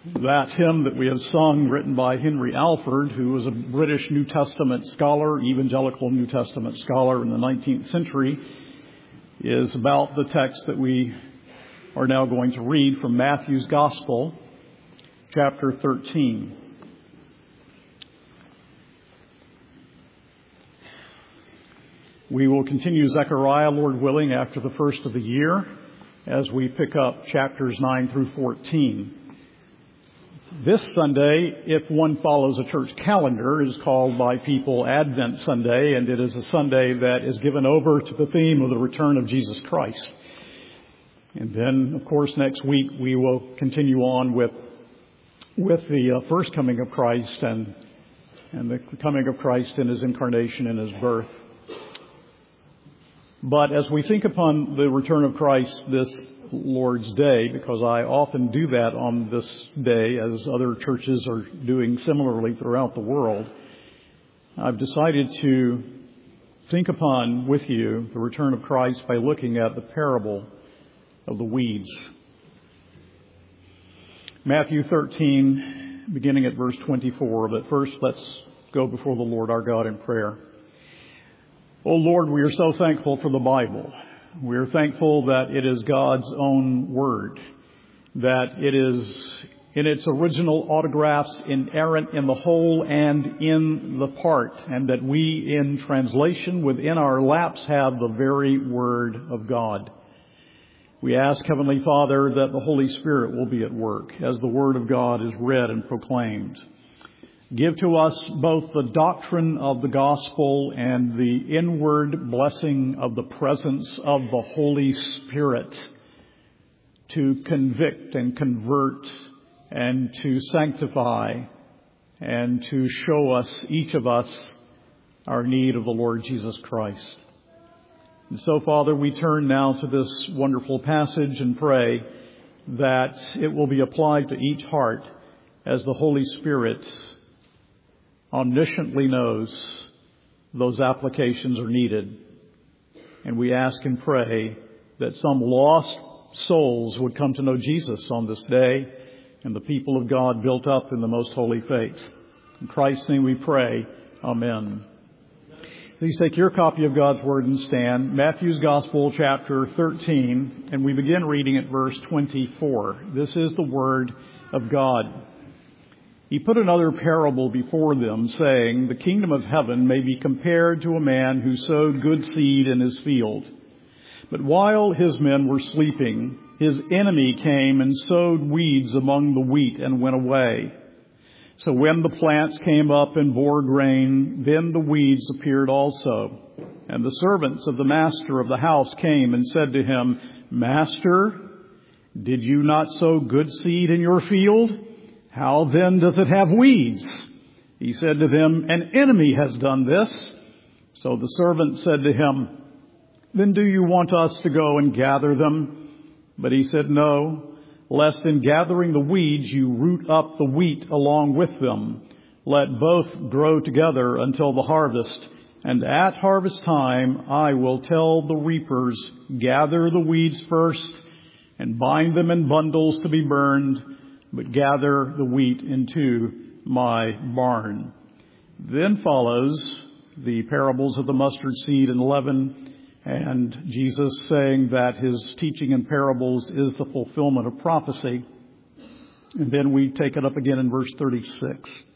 That hymn that we have sung, written by Henry Alford, who was a British New Testament scholar, evangelical New Testament scholar in the 19th century, is about the text that we are now going to read from Matthew's Gospel, chapter 13. We will continue Zechariah, Lord willing, after the first of the year, as we pick up chapters 9 through 14. This Sunday, if one follows a church calendar, is called by people Advent Sunday, and it is a Sunday that is given over to the theme of the return of Jesus Christ. And then, of course, next week we will continue on with the first coming of Christ and the coming of Christ in His incarnation and His birth. But as we think upon the return of Christ this Lord's Day, because I often do that on this day, as other churches are doing similarly throughout the world, I've decided to think upon with you the return of Christ by looking at the parable of the weeds. Matthew 13, beginning at verse 24. But first, let's go before the Lord our God in prayer. Oh Lord, we are so thankful for the Bible. We are thankful that it is God's own word, that it is in its original autographs inerrant in the whole and in the part, and that we in translation within our laps have the very word of God. We ask, Heavenly Father, that the Holy Spirit will be at work as the word of God is read and proclaimed. Give to us both the doctrine of the gospel and the inward blessing of the presence of the Holy Spirit to convict and convert and to sanctify and to show us, each of us, our need of the Lord Jesus Christ. And so, Father, we turn now to this wonderful passage and pray that it will be applied to each heart as the Holy Spirit omnisciently knows those applications are needed. And we ask and pray that some lost souls would come to know Jesus on this day, and the people of God built up in the most holy faith. In Christ's name we pray. Amen. Please take your copy of God's Word and stand. Matthew's Gospel, chapter 13, and we begin reading at verse 24. This is the Word of God. He put another parable before them, saying, "The kingdom of heaven may be compared to a man who sowed good seed in his field. But while his men were sleeping, his enemy came and sowed weeds among the wheat and went away. So when the plants came up and bore grain, then the weeds appeared also. And the servants of the master of the house came and said to him, 'Master, did you not sow good seed in your field? How then does it have weeds?' He said to them, 'An enemy has done this.' So the servant said to him, 'Then do you want us to go and gather them?' But he said, 'No, lest in gathering the weeds you root up the wheat along with them. Let both grow together until the harvest. And at harvest time I will tell the reapers, gather the weeds first and bind them in bundles to be burned, but gather the wheat into my barn.'" Then follows the parables of the mustard seed and leaven, and Jesus saying that his teaching in parables is the fulfillment of prophecy. And then we take it up again in verse 36.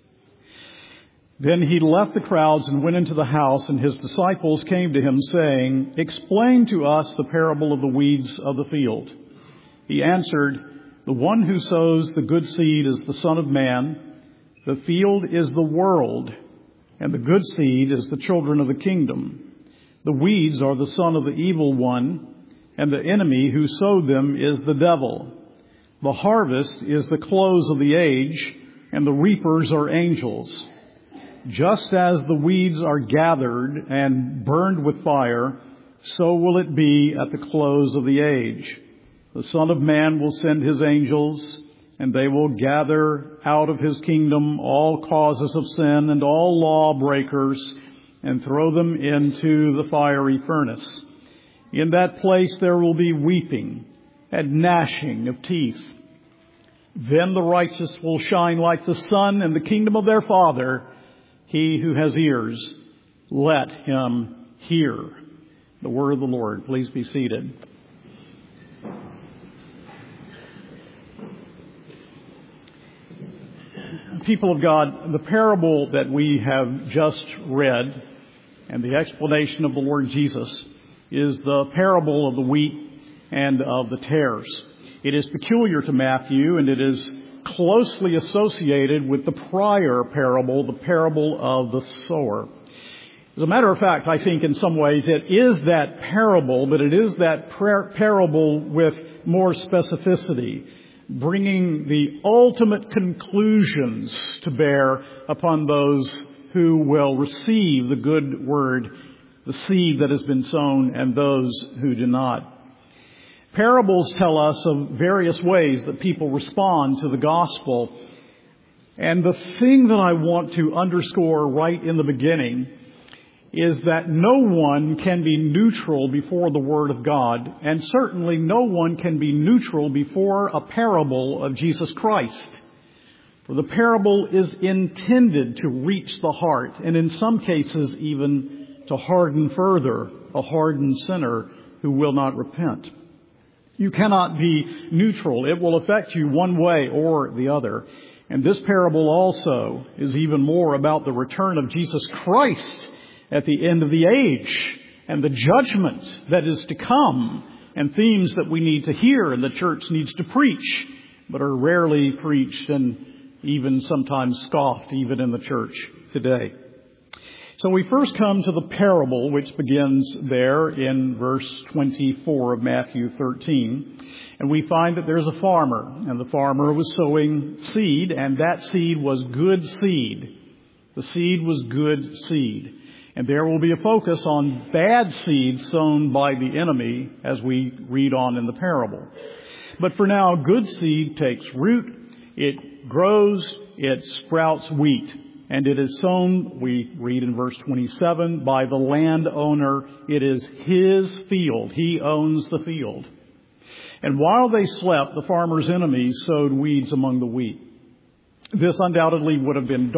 "Then he left the crowds and went into the house, and his disciples came to him, saying, 'Explain to us the parable of the weeds of the field.' He answered, 'The one who sows the good seed is the Son of Man. The field is the world, and the good seed is the children of the kingdom. The weeds are the son of the evil one, and the enemy who sowed them is the devil. The harvest is the close of the age, and the reapers are angels. Just as the weeds are gathered and burned with fire, so will it be at the close of the age. The Son of Man will send his angels, and they will gather out of his kingdom all causes of sin and all lawbreakers, and throw them into the fiery furnace. In that place there will be weeping and gnashing of teeth. Then the righteous will shine like the sun in the kingdom of their Father. He who has ears, let him hear. The word of the Lord. Please be seated. People of God, the parable that we have just read and the explanation of the Lord Jesus is the parable of the wheat and of the tares. It is peculiar to Matthew, and it is closely associated with the prior parable, the parable of the sower. As a matter of fact, I think in some ways it is that parable, but it is that parable with more specificity, bringing the ultimate conclusions to bear upon those who will receive the good word, the seed that has been sown, and those who do not. Parables tell us of various ways that people respond to the gospel. And the thing that I want to underscore right in the beginning is that no one can be neutral before the Word of God, and certainly no one can be neutral before a parable of Jesus Christ. For the parable is intended to reach the heart, and in some cases even to harden further a hardened sinner who will not repent. You cannot be neutral. It will affect you one way or the other. And this parable also is even more about the return of Jesus Christ at the end of the age and the judgment that is to come, and themes that we need to hear and the church needs to preach, but are rarely preached and even sometimes scoffed even in the church today. So we first come to the parable, which begins there in verse 24 of Matthew 13. And we find that there's a farmer, and the farmer was sowing seed, and that seed was good seed. The seed was good seed. And there will be a focus on bad seed sown by the enemy as we read on in the parable. But for now, good seed takes root, it grows, it sprouts wheat. And it is sown, we read in verse 27, by the landowner. It is his field. He owns the field. And while they slept, the farmer's enemies sowed weeds among the wheat. This undoubtedly would have been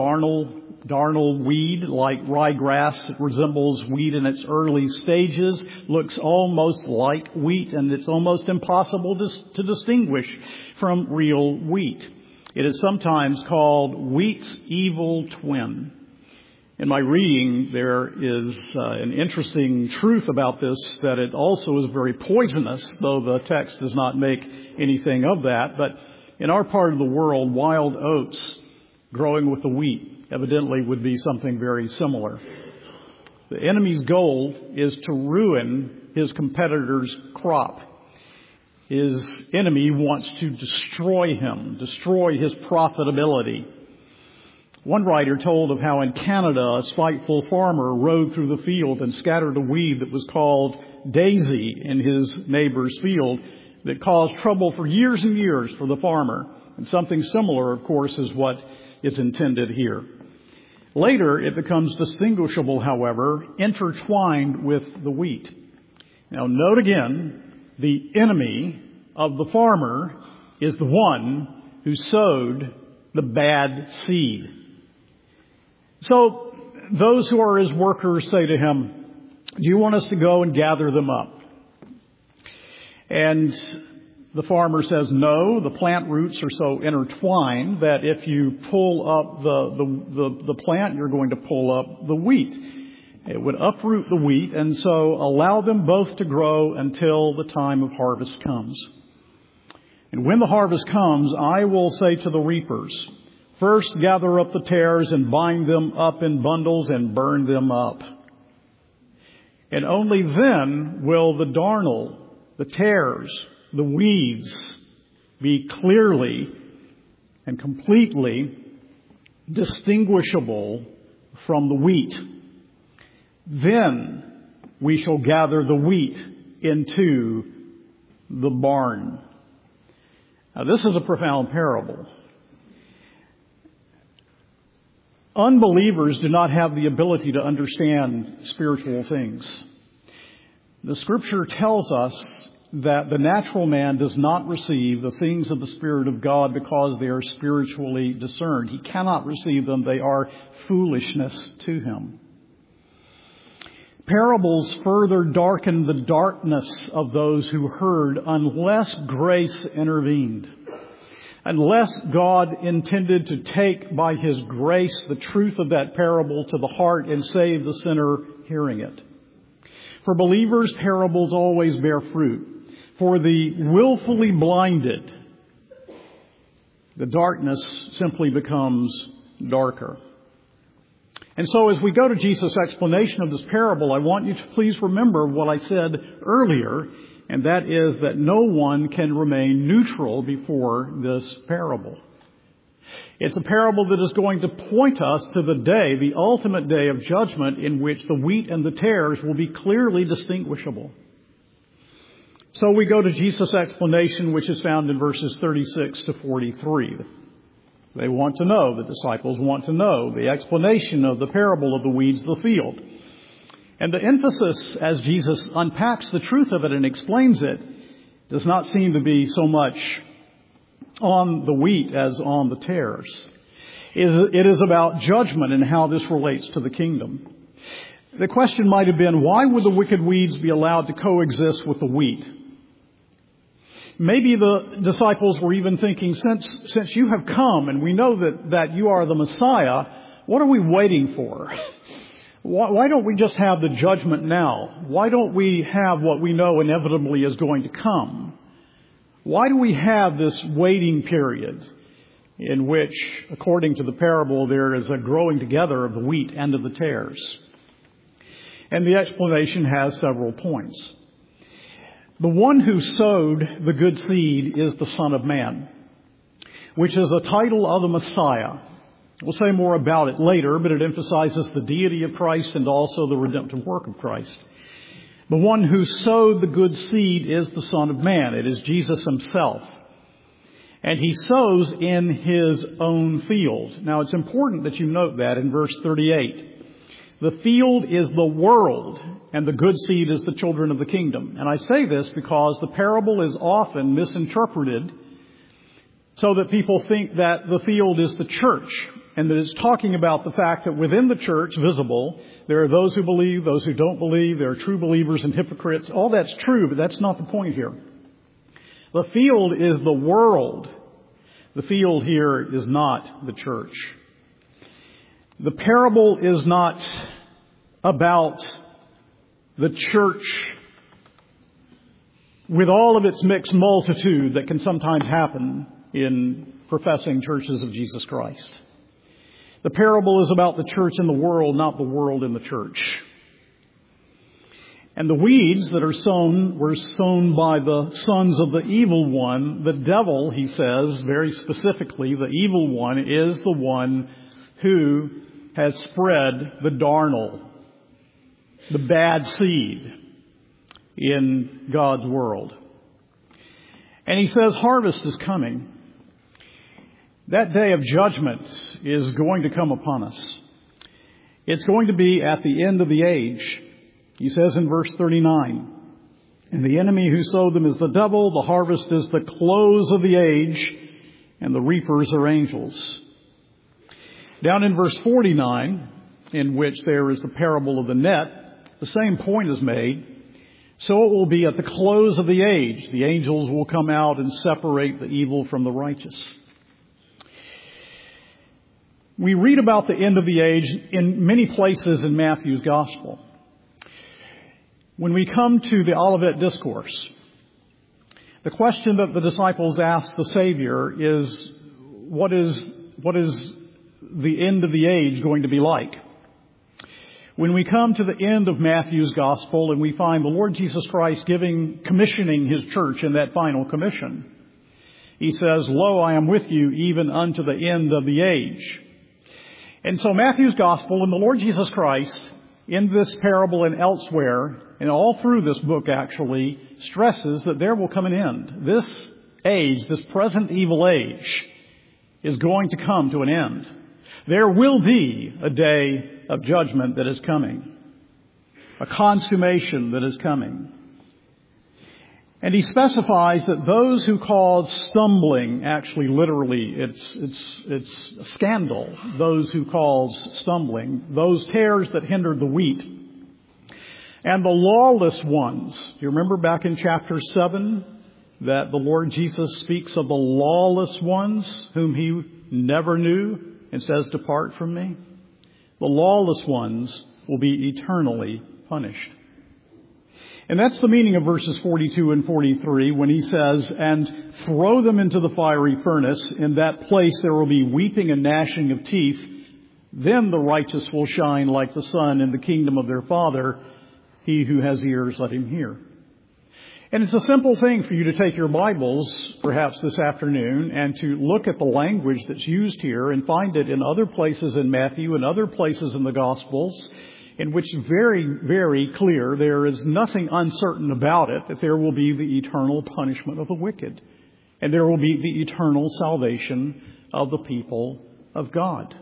darnel weed, like ryegrass. It resembles wheat in its early stages, looks almost like wheat, and it's almost impossible to distinguish from real wheat. It is sometimes called wheat's evil twin. In my reading, there is an interesting truth about this, that it also is very poisonous, though the text does not make anything of that. But in our part of the world, wild oats growing with the wheat evidently would be something very similar. The enemy's goal is to ruin his competitor's crop. His enemy wants to destroy him, destroy his profitability. One writer told of how in Canada a spiteful farmer rode through the field and scattered a weed that was called daisy in his neighbor's field that caused trouble for years and years for the farmer. And something similar, of course, is what is intended here. Later, it becomes distinguishable, however, intertwined with the wheat. Now, note again, the enemy of the farmer is the one who sowed the bad seed. So those who are his workers say to him, "Do you want us to go and gather them up?" And the farmer says, "No, the plant roots are so intertwined that if you pull up the plant, you're going to pull up the wheat. It would uproot the wheat, and so allow them both to grow until the time of harvest comes. And when the harvest comes, I will say to the reapers, first gather up the tares and bind them up in bundles and burn them up. And only then will the darnel, the tares, the weeds be clearly and completely distinguishable from the wheat. Then we shall gather the wheat into the barn." Now, this is a profound parable. Unbelievers do not have the ability to understand spiritual things. The Scripture tells us that the natural man does not receive the things of the Spirit of God because they are spiritually discerned. He cannot receive them. They are foolishness to him. Parables further darken the darkness of those who heard unless grace intervened. Unless God intended to take by His grace the truth of that parable to the heart and save the sinner hearing it. For believers, parables always bear fruit. For the willfully blinded, the darkness simply becomes darker. And so as we go to Jesus' explanation of this parable, I want you to please remember what I said earlier, and that is that no one can remain neutral before this parable. It's a parable that is going to point us to the day, the ultimate day of judgment, in which the wheat and the tares will be clearly distinguishable. So we go to Jesus' explanation, which is found in verses 36 to 43. They want to know, the disciples want to know the explanation of the parable of the weeds of the field. And the emphasis, as Jesus unpacks the truth of it and explains it, does not seem to be so much on the wheat as on the tares. It is about judgment and how this relates to the kingdom. The question might have been, why would the wicked weeds be allowed to coexist with the wheat? Maybe the disciples were even thinking, since you have come and we know that you are the Messiah, what are we waiting for? Why don't we just have the judgment now? Why don't we have what we know inevitably is going to come? Why do we have this waiting period in which, according to the parable, there is a growing together of the wheat and of the tares? And the explanation has several points. The one who sowed the good seed is the Son of Man, which is a title of the Messiah. We'll say more about it later, but it emphasizes the deity of Christ and also the redemptive work of Christ. The one who sowed the good seed is the Son of Man. It is Jesus himself. And he sows in his own field. Now, it's important that you note that in verse 38. The field is the world, and the good seed is the children of the kingdom. And I say this because the parable is often misinterpreted so that people think that the field is the church, and that it's talking about the fact that within the church, visible, there are those who believe, those who don't believe, there are true believers and hypocrites. All that's true, but that's not the point here. The field is the world. The field here is not the church. The parable is not about the church with all of its mixed multitude that can sometimes happen in professing churches of Jesus Christ. The parable is about the church in the world, not the world in the church. And the weeds that are sown were sown by the sons of the evil one. The devil, he says very specifically, the evil one is the one who has spread the darnel, the bad seed in God's world. And he says harvest is coming. That day of judgment is going to come upon us. It's going to be at the end of the age. He says in verse 39, and the enemy who sowed them is the devil, the harvest is the close of the age, and the reapers are angels. Down in verse 49, in which there is the parable of the net, the same point is made. So it will be at the close of the age. The angels will come out and separate the evil from the righteous. We read about the end of the age in many places in Matthew's Gospel. When we come to the Olivet Discourse, the question that the disciples ask the Savior is, what is the end of the age going to be like? When we come to the end of Matthew's Gospel and we find the Lord Jesus Christ commissioning His church in that final commission, He says, lo, I am with you even unto the end of the age. And so Matthew's Gospel and the Lord Jesus Christ in this parable and elsewhere, and all through this book actually, stresses that there will come an end. This age, this present evil age, is going to come to an end. There will be a day of judgment that is coming. A consummation that is coming. And he specifies that those who cause stumbling, actually literally it's scandal, those who cause stumbling, those tares that hinder the wheat, and the lawless ones. Do you remember back in chapter 7 that the Lord Jesus speaks of the lawless ones whom he never knew and says, "Depart from me"? The lawless ones will be eternally punished. And that's the meaning of verses 42 and 43 when he says, "And throw them into the fiery furnace. In that place there will be weeping and gnashing of teeth. Then the righteous will shine like the sun in the kingdom of their Father. He who has ears, let him hear." And it's a simple thing for you to take your Bibles, perhaps this afternoon, and to look at the language that's used here and find it in other places in Matthew and other places in the Gospels, in which very, very clear, there is nothing uncertain about it, that there will be the eternal punishment of the wicked. And there will be the eternal salvation of the people of God.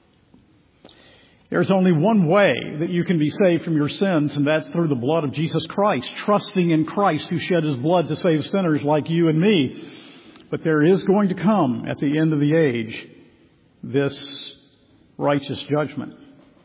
There's only one way that you can be saved from your sins, and that's through the blood of Jesus Christ, trusting in Christ who shed his blood to save sinners like you and me. But there is going to come, at the end of the age, this righteous judgment.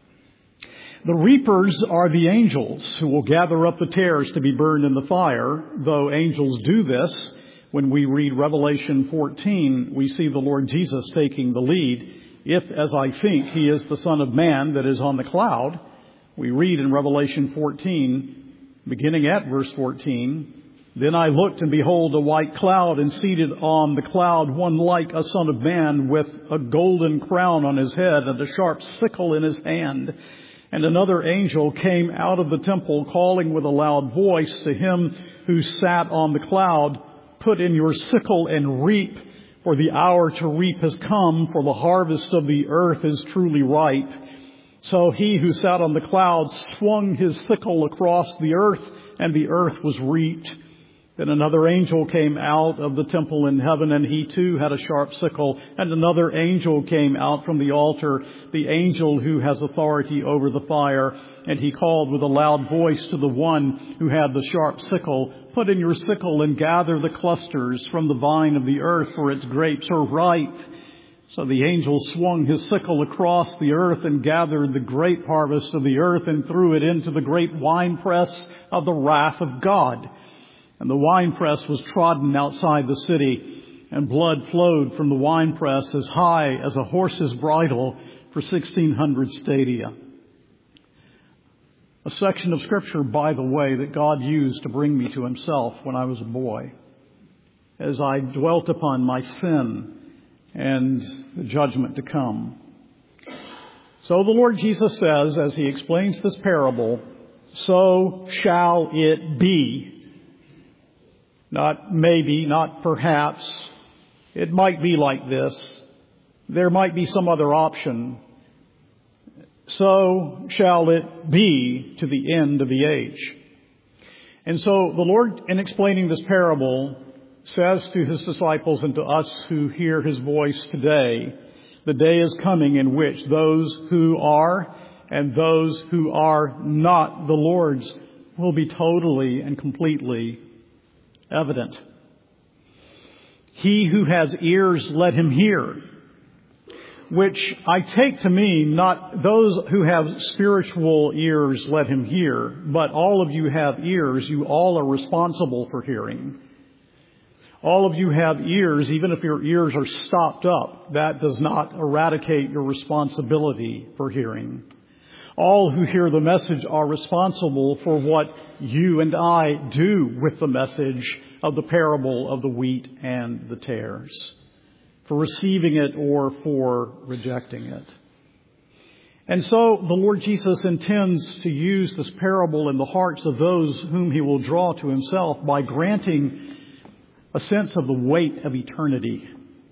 The reapers are the angels who will gather up the tares to be burned in the fire. Though angels do this, when we read Revelation 14, we see the Lord Jesus taking the lead. "If, as I think, he is the Son of Man that is on the cloud," we read in Revelation 14, beginning at verse 14, "Then I looked, and behold, a white cloud, and seated on the cloud one like a son of man, with a golden crown on his head, and a sharp sickle in his hand. And another angel came out of the temple, calling with a loud voice to him who sat on the cloud, 'Put in your sickle and reap, for the hour to reap has come, for the harvest of the earth is truly ripe.' So he who sat on the cloud swung his sickle across the earth, and the earth was reaped. Then another angel came out of the temple in heaven, and he too had a sharp sickle. And another angel came out from the altar, the angel who has authority over the fire. And he called with a loud voice to the one who had the sharp sickle, 'Put in your sickle and gather the clusters from the vine of the earth, for its grapes are ripe.' So the angel swung his sickle across the earth and gathered the grape harvest of the earth and threw it into the great winepress of the wrath of God. And the winepress was trodden outside the city, and blood flowed from the winepress as high as a horse's bridle for 1,600 stadia." A section of Scripture, by the way, that God used to bring me to himself when I was a boy, as I dwelt upon my sin and the judgment to come. So the Lord Jesus says, as he explains this parable, "So shall it be." Not maybe, not perhaps. It might be like this. There might be some other option. So shall it be to the end of the age. And so the Lord, in explaining this parable, says to his disciples and to us who hear his voice today, the day is coming in which those who are and those who are not the Lord's will be totally and completely evident. "He who has ears, let him hear," which I take to mean not those who have spiritual ears, let him hear, but all of you have ears. You all are responsible for hearing. All of you have ears, even if your ears are stopped up. That does not eradicate your responsibility for hearing. All who hear the message are responsible for what you and I do with the message of the parable of the wheat and the tares, for receiving it or for rejecting it. And so the Lord Jesus intends to use this parable in the hearts of those whom he will draw to himself by granting a sense of the weight of eternity.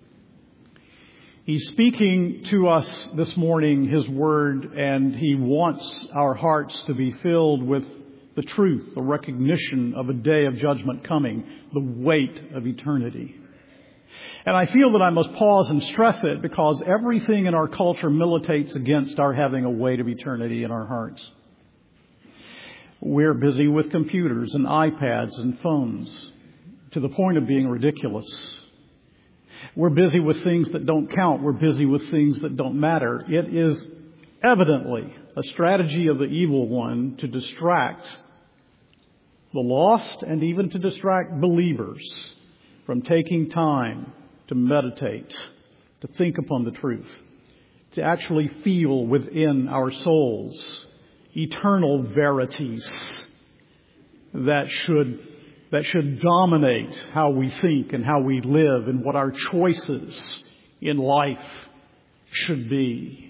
He's speaking to us this morning, his word, and he wants our hearts to be filled with the truth, the recognition of a day of judgment coming, the weight of eternity. And I feel that I must pause and stress it because everything in our culture militates against our having a weight of eternity in our hearts. We're busy with computers and iPads and phones. to the point of being ridiculous. We're busy with things that don't count. We're busy with things that don't matter. It is evidently a strategy of the evil one to distract the lost and even to distract believers from taking time to meditate, to think upon the truth, to actually feel within our souls eternal verities that should dominate how we think and how we live and what our choices in life should be.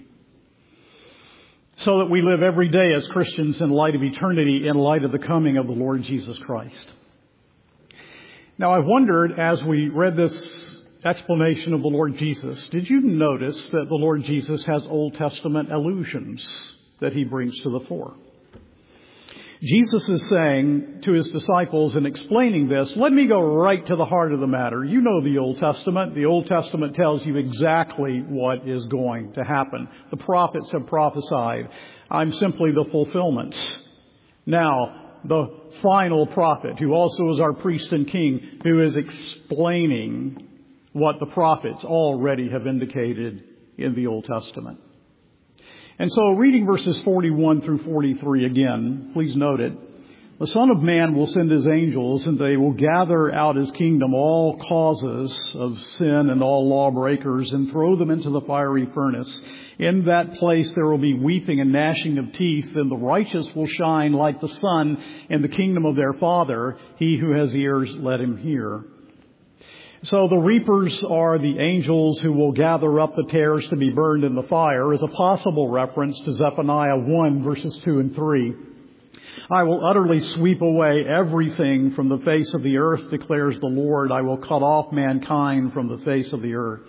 So that we live every day as Christians in light of eternity, in light of the coming of the Lord Jesus Christ. Now, I wondered as we read this explanation of the Lord Jesus, did you notice that the Lord Jesus has Old Testament allusions that he brings to the fore? Jesus is saying to his disciples in explaining this, let me go right to the heart of the matter. You know the Old Testament. The Old Testament tells you exactly what is going to happen. The prophets have prophesied. I'm simply the fulfillment. Now, the final prophet, who also is our priest and king, who is explaining what the prophets already have indicated in the Old Testament. And so reading verses 41 through 43 again, please note it. The Son of Man will send his angels, and they will gather out his kingdom all causes of sin and all lawbreakers, and throw them into the fiery furnace. In that place there will be weeping and gnashing of teeth, and the righteous will shine like the sun in the kingdom of their Father. He who has ears, let him hear. So the reapers are the angels who will gather up the tares to be burned in the fire, is a possible reference to Zephaniah 1 verses 2 and 3. I will utterly sweep away everything from the face of the earth, declares the Lord. I will cut off mankind from the face of the earth.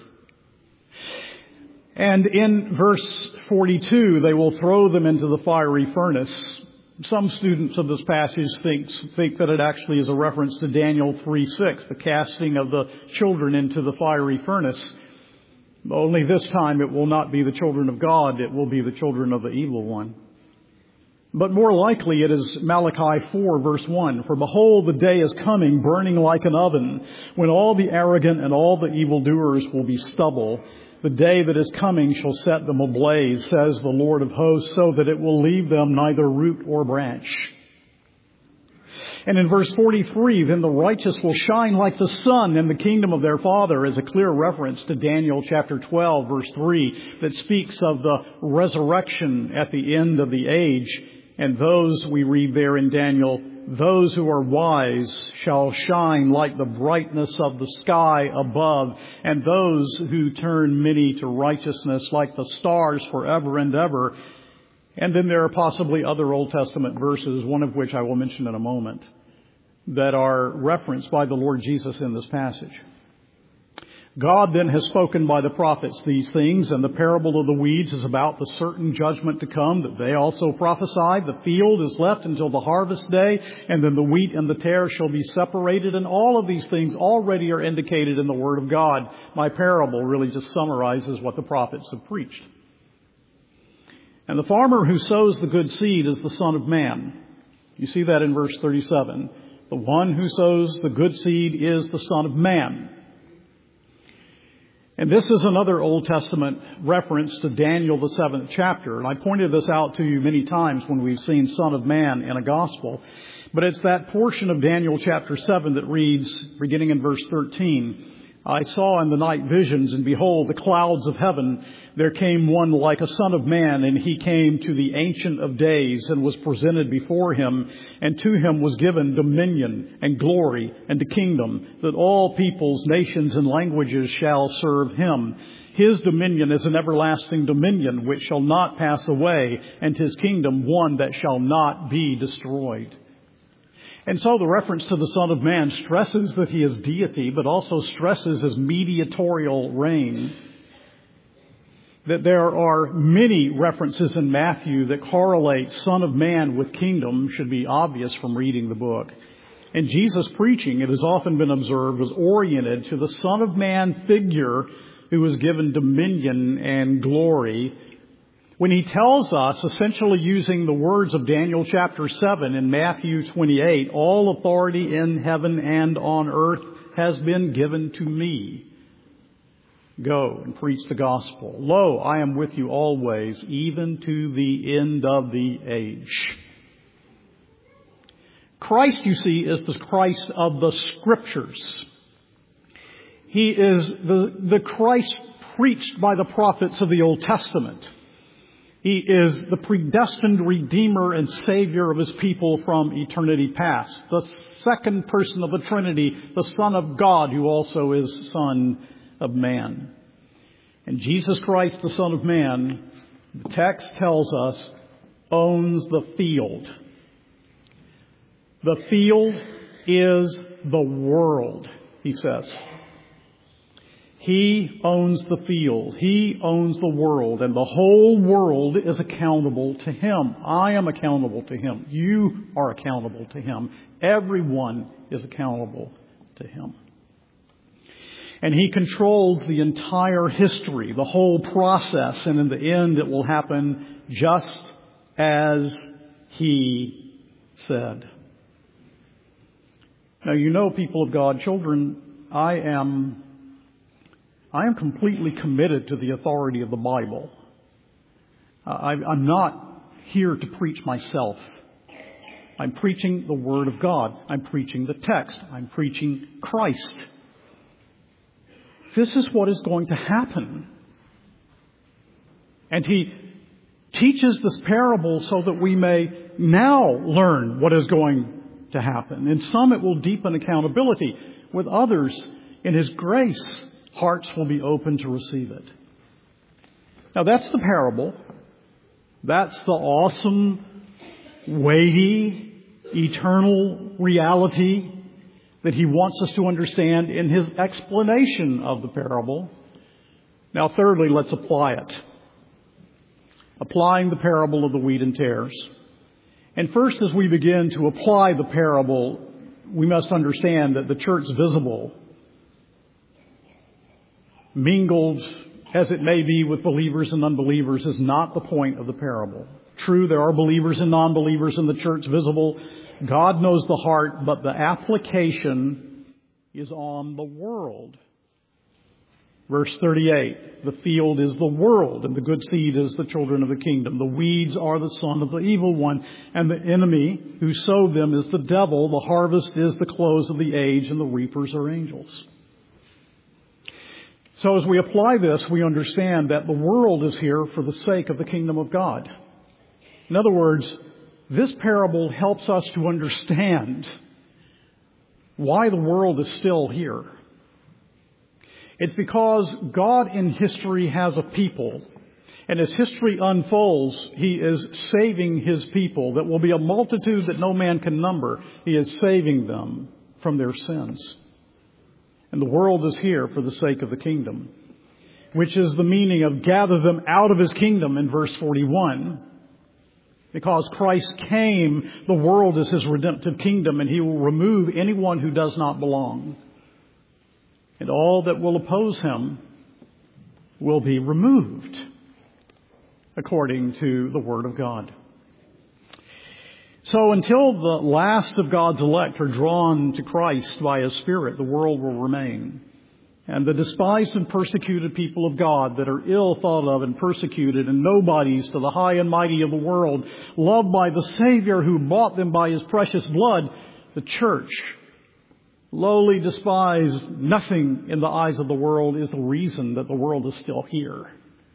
And in verse 42, they will throw them into the fiery furnace. Some students of this passage think that it actually is a reference to Daniel 3:6, the casting of the children into the fiery furnace. Only this time it will not be the children of God, it will be the children of the evil one. But more likely it is Malachi 4 verse 1, for behold, the day is coming, burning like an oven, when all the arrogant and all the evildoers will be stubble. The day that is coming shall set them ablaze, says the Lord of hosts, so that it will leave them neither root or branch. And in verse 43, then the righteous will shine like the sun in the kingdom of their Father, is a clear reference to Daniel chapter 12, verse 3, that speaks of the resurrection at the end of the age. And those, we read there in Daniel, those who are wise shall shine like the brightness of the sky above, and those who turn many to righteousness like the stars forever and ever. And then there are possibly other Old Testament verses, one of which I will mention in a moment, that are referenced by the Lord Jesus in this passage. God then has spoken by the prophets these things, and the parable of the weeds is about the certain judgment to come that they also prophesied. The field is left until the harvest day, and then the wheat and the tare shall be separated, and all of these things already are indicated in the Word of God. My parable really just summarizes what the prophets have preached. And the farmer who sows the good seed is the Son of Man. You see that in verse 37. The one who sows the good seed is the Son of Man. And this is another Old Testament reference to Daniel, the 7th chapter. And I pointed this out to you many times when we've seen Son of Man in a gospel. But it's that portion of Daniel chapter 7 that reads, beginning in verse 13, I saw in the night visions, and behold, the clouds of heaven. There came one like a son of man, and he came to the Ancient of Days and was presented before him. And to him was given dominion and glory and a kingdom, that all peoples, nations, and languages shall serve him. His dominion is an everlasting dominion which shall not pass away, and his kingdom one that shall not be destroyed. And so the reference to the Son of Man stresses that he is deity, but also stresses his mediatorial reign. That there are many references in Matthew that correlate Son of Man with kingdom should be obvious from reading the book. And Jesus' preaching, it has often been observed, was oriented to the Son of Man figure who was given dominion and glory, when he tells us, essentially using the words of Daniel chapter 7 and Matthew 28, all authority in heaven and on earth has been given to me. Go and preach the gospel. Lo, I am with you always, even to the end of the age. Christ, you see, is the Christ of the Scriptures. He is the Christ preached by the prophets of the Old Testament. He is the predestined Redeemer and Savior of His people from eternity past. The second person of the Trinity, the Son of God, who also is Son of Man. And Jesus Christ, the Son of Man, the text tells us, owns the field. The field is the world, he says. He owns the field. He owns the world. And the whole world is accountable to Him. I am accountable to Him. You are accountable to Him. Everyone is accountable to Him. And He controls the entire history, the whole process. And in the end, it will happen just as He said. Now, you know, people of God, children, I am completely committed to the authority of the Bible. I'm not here to preach myself. I'm preaching the Word of God. I'm preaching the text. I'm preaching Christ. This is what is going to happen. And He teaches this parable so that we may now learn what is going to happen. In some, it will deepen accountability. With others, in His grace, hearts will be open to receive it. Now, that's the parable. That's the awesome, weighty, eternal reality that He wants us to understand in His explanation of the parable. Now, thirdly, let's apply it. Applying the parable of the wheat and tares. And first, as we begin to apply the parable, we must understand that the church visible, mingled as it may be with believers and unbelievers, is not the point of the parable. True, there are believers and non-believers in the church visible. God knows the heart, but the application is on the world. Verse 38, the field is the world, and the good seed is the children of the kingdom. The weeds are the son of the evil one, and the enemy who sowed them is the devil. The harvest is the close of the age, and the reapers are angels. So as we apply this, we understand that the world is here for the sake of the kingdom of God. In other words, this parable helps us to understand why the world is still here. It's because God in history has a people. And as history unfolds, He is saving His people. That will be a multitude that no man can number. He is saving them from their sins. And the world is here for the sake of the kingdom, which is the meaning of gather them out of His kingdom in verse 41. Because Christ came, the world is His redemptive kingdom, and He will remove anyone who does not belong. And all that will oppose Him will be removed, according to the Word of God. So until the last of God's elect are drawn to Christ by His Spirit, the world will remain. And the despised and persecuted people of God that are ill thought of and persecuted and nobodies to the high and mighty of the world, loved by the Savior who bought them by His precious blood, the church, lowly, despised, nothing in the eyes of the world, is the reason that the world is still here.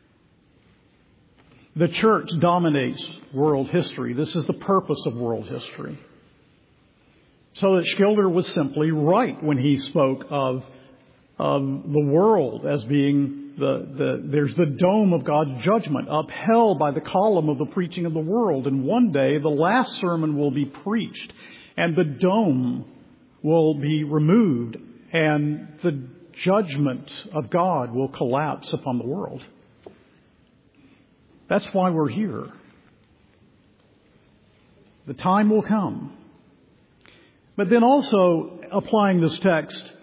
The church dominates world history. This is the purpose of world history. So that Schilder was simply right when he spoke of the world as being there's the dome of God's judgment upheld by the column of the preaching of the world. And one day the last sermon will be preached and the dome will be removed and the judgment of God will collapse upon the world. That's why we're here. The time will come. But then also, applying this text,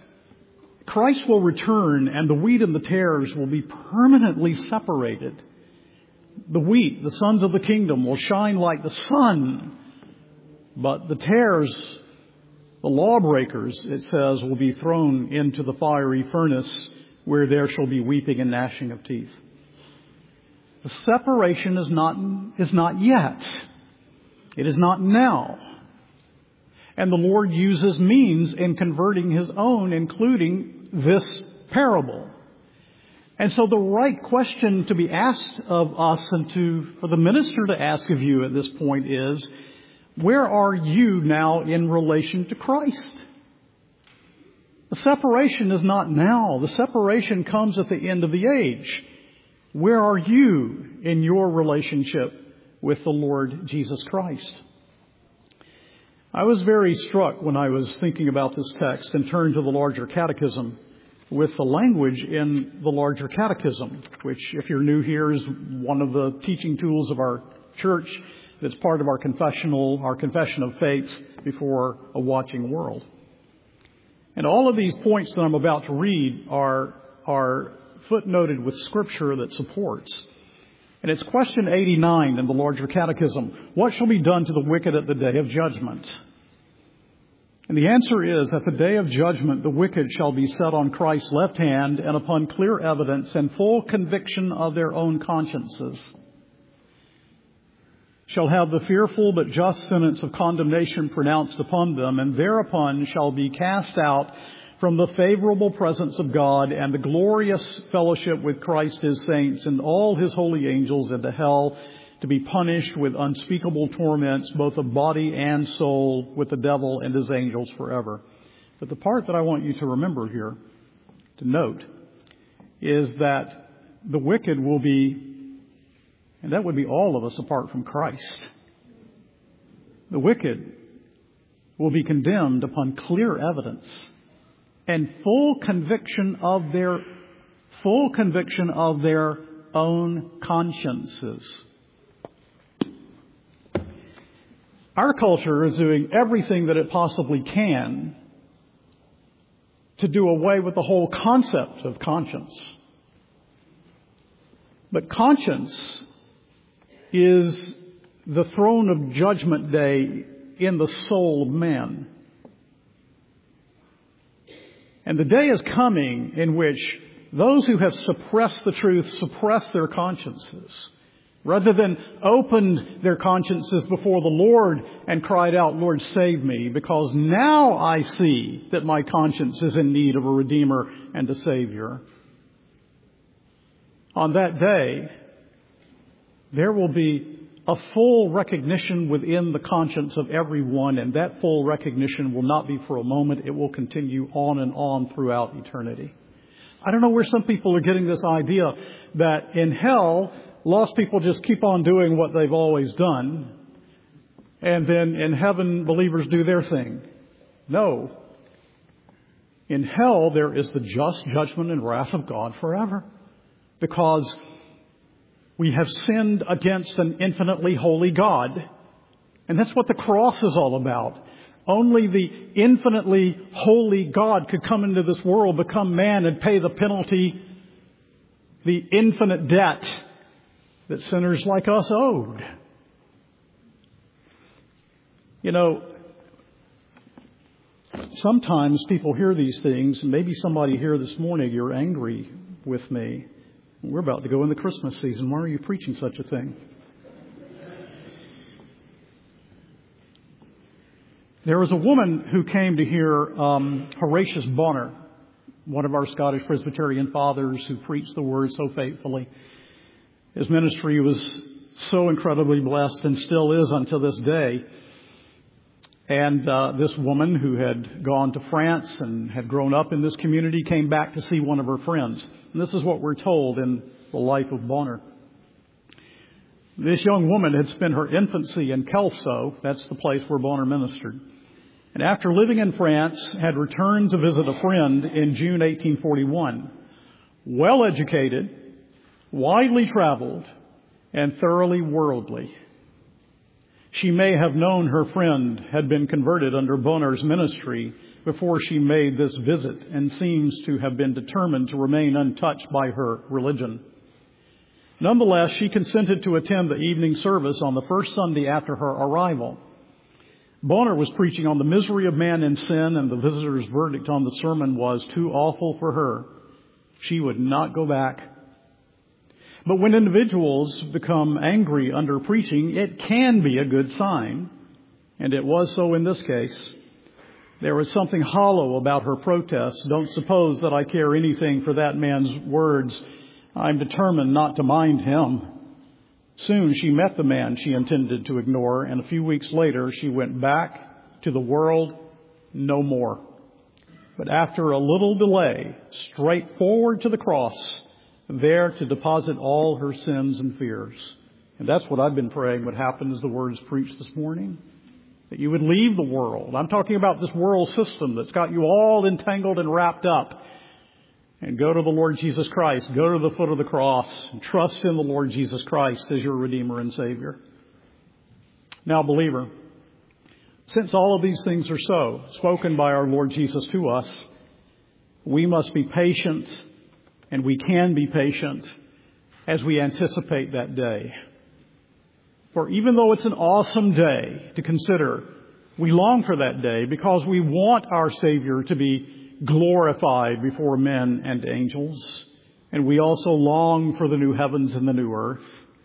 Christ will return and the wheat and the tares will be permanently separated. the wheat, the sons of the kingdom, will shine like the sun. But the tares, the lawbreakers, it says, will be thrown into the fiery furnace where there shall be weeping and gnashing of teeth. The separation is not yet. It is not now. And the Lord uses means in converting His own, including this parable. And so the right question to be asked of us and for the minister to ask of you at this point is, where are you now in relation to Christ? The separation is not now. The separation comes at the end of the age. Where are you in your relationship with the Lord Jesus Christ? I was very struck when I was thinking about this text and turned to the larger catechism with the language in the larger catechism, which, if you're new here, is one of the teaching tools of our church that's part of our confession of faith before a watching world. And all of these points that I'm about to read are footnoted with scripture that supports. And it's question 89 in the larger catechism. What shall be done to the wicked at the day of judgment? And the answer is, at the day of judgment, the wicked shall be set on Christ's left hand, and upon clear evidence and full conviction of their own consciences, shall have the fearful but just sentence of condemnation pronounced upon them, and thereupon shall be cast out from the favorable presence of God and the glorious fellowship with Christ His saints and all His holy angels into hell, to be punished with unspeakable torments, both of body and soul, with the devil and his angels forever. But the part that I want you to remember here, to note, is that the wicked will be, and that would be all of us apart from Christ. The wicked will be condemned upon clear evidence and full conviction of their own consciences. Our culture is doing everything that it possibly can to do away with the whole concept of conscience. But conscience is the throne of judgment day in the soul of man. And the day is coming in which those who have suppressed the truth suppress their consciences, rather than opened their consciences before the Lord and cried out, Lord, save me, because now I see that my conscience is in need of a Redeemer and a Savior. On that day, there will be a full recognition within the conscience of everyone, and that full recognition will not be for a moment. It will continue on and on throughout eternity. I don't know where some people are getting this idea that in hell, lost people just keep on doing what they've always done, and then in heaven, believers do their thing. No. In hell, there is the just judgment and wrath of God forever, because we have sinned against an infinitely holy God. And that's what the cross is all about. Only the infinitely holy God could come into this world, become man, and pay the penalty, the infinite debt that sinners like us owed. You know, sometimes people hear these things, and maybe somebody here this morning, you're angry with me. We're about to go in the Christmas season. Why are you preaching such a thing? There was a woman who came to hear Horatius Bonar, one of our Scottish Presbyterian fathers who preached the Word so faithfully. His ministry was so incredibly blessed and still is until this day. And this woman who had gone to France and had grown up in this community came back to see one of her friends. And this is what we're told in the life of Bonar. This young woman had spent her infancy in Kelso. That's the place where Bonar ministered. And after living in France, had returned to visit a friend in June 1841. Well educated, widely traveled, and thoroughly worldly. She may have known her friend had been converted under Bonar's ministry before she made this visit, and seems to have been determined to remain untouched by her religion. Nonetheless, she consented to attend the evening service on the first Sunday after her arrival. Bonar was preaching on the misery of man in sin, and the visitor's verdict on the sermon was too awful for her. She would not go back. But when individuals become angry under preaching, it can be a good sign, and it was so in this case. There was something hollow about her protest. Don't suppose that I care anything for that man's words. I'm determined not to mind him. Soon she met the man she intended to ignore, and a few weeks later she went back to the world no more. But after a little delay, straight forward to the cross, there to deposit all her sins and fears. And that's what I've been praying would happen as the words preached this morning. That you would leave the world. I'm talking about this world system that's got you all entangled and wrapped up. And go to the Lord Jesus Christ. Go to the foot of the cross. And trust in the Lord Jesus Christ as your Redeemer and Savior. Now, believer, since all of these things are so, spoken by our Lord Jesus to us, we must be patient, and we can be patient as we anticipate that day. For even though it's an awesome day to consider, we long for that day because we want our Savior to be glorified before men and angels. And we also long for the new heavens and the new earth.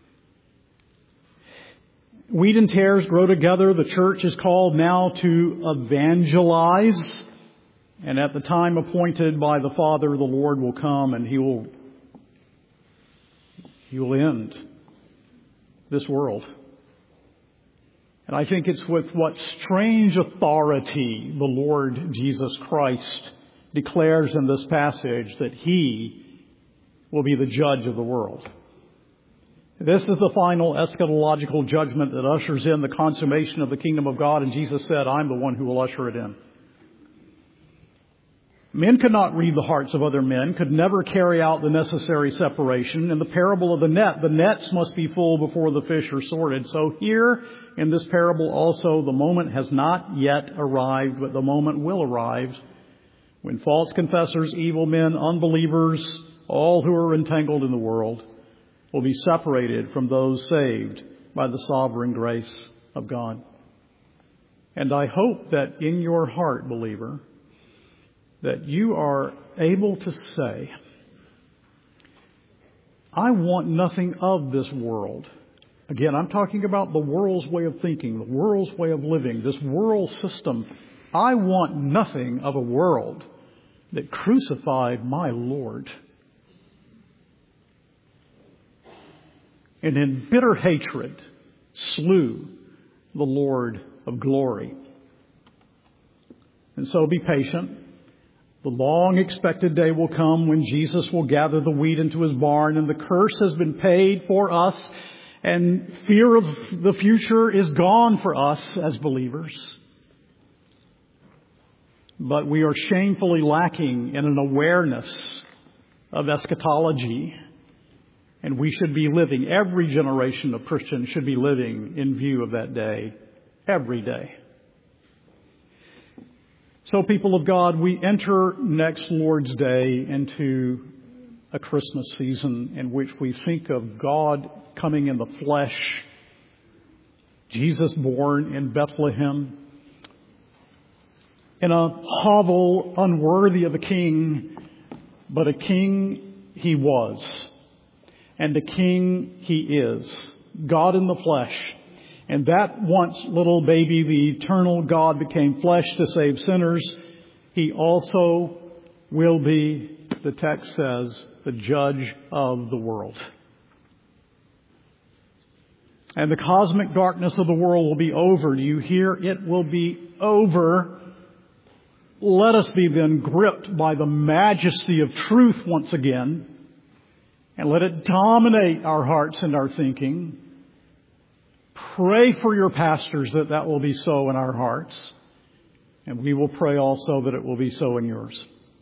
Wheat and tares grow together. The church is called now to evangelize. And at the time appointed by the Father, the Lord will come and He will end this world. And I think it's with what strange authority the Lord Jesus Christ declares in this passage that He will be the judge of the world. This is the final eschatological judgment that ushers in the consummation of the kingdom of God. And Jesus said, I'm the one who will usher it in. Men could not read the hearts of other men, could never carry out the necessary separation. In the parable of the nets must be full before the fish are sorted. So here in this parable also, the moment has not yet arrived, but the moment will arrive when false confessors, evil men, unbelievers, all who are entangled in the world, will be separated from those saved by the sovereign grace of God. And I hope that in your heart, believer, that you are able to say, I want nothing of this world. Again, I'm talking about the world's way of thinking, the world's way of living, this world system. I want nothing of a world that crucified my Lord. And in bitter hatred slew the Lord of glory. And so be patient. The long expected day will come when Jesus will gather the wheat into His barn, and the curse has been paid for us, and fear of the future is gone for us as believers. But we are shamefully lacking in an awareness of eschatology. And we should be living, every generation of Christians should be living in view of that day, every day. So, people of God, we enter next Lord's Day into a Christmas season in which we think of God coming in the flesh, Jesus born in Bethlehem, in a hovel unworthy of a king, but a king He was, and a king He is, God in the flesh. And that once little baby, the eternal God, became flesh to save sinners. He also will be, the text says, the judge of the world. And the cosmic darkness of the world will be over. Do you hear? It will be over. Let us be then gripped by the majesty of truth once again, and let it dominate our hearts and our thinking. Pray for your pastors that that will be so in our hearts, and we will pray also that it will be so in yours.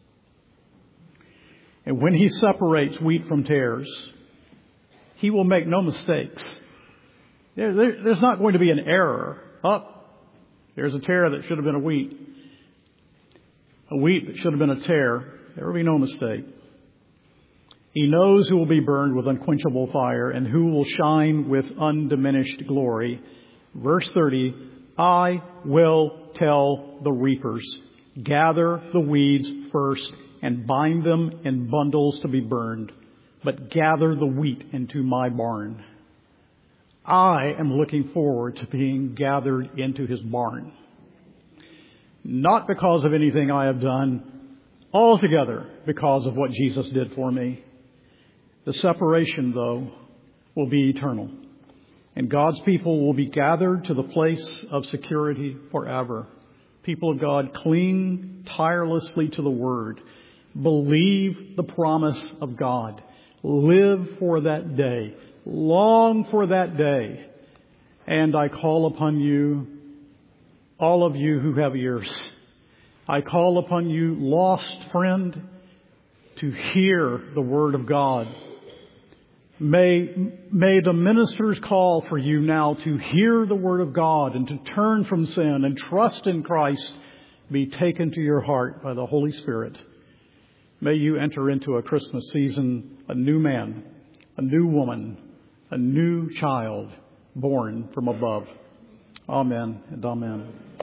And when He separates wheat from tares, He will make no mistakes. There's not going to be an error. There's a tare that should have been a wheat that should have been a tare. There will be no mistake. He knows who will be burned with unquenchable fire and who will shine with undiminished glory. Verse 30, I will tell the reapers, gather the weeds first and bind them in bundles to be burned, but gather the wheat into my barn. I am looking forward to being gathered into his barn. Not because of anything I have done, altogether because of what Jesus did for me. The separation, though, will be eternal, and God's people will be gathered to the place of security forever. People of God, cling tirelessly to the Word. Believe the promise of God. Live for that day. Long for that day. And I call upon you, all of you who have ears, I call upon you, lost friend, to hear the Word of God. May the ministers call for you now to hear the Word of God and to turn from sin and trust in Christ be taken to your heart by the Holy Spirit. May you enter into a Christmas season a new man, a new woman, a new child born from above. Amen and amen.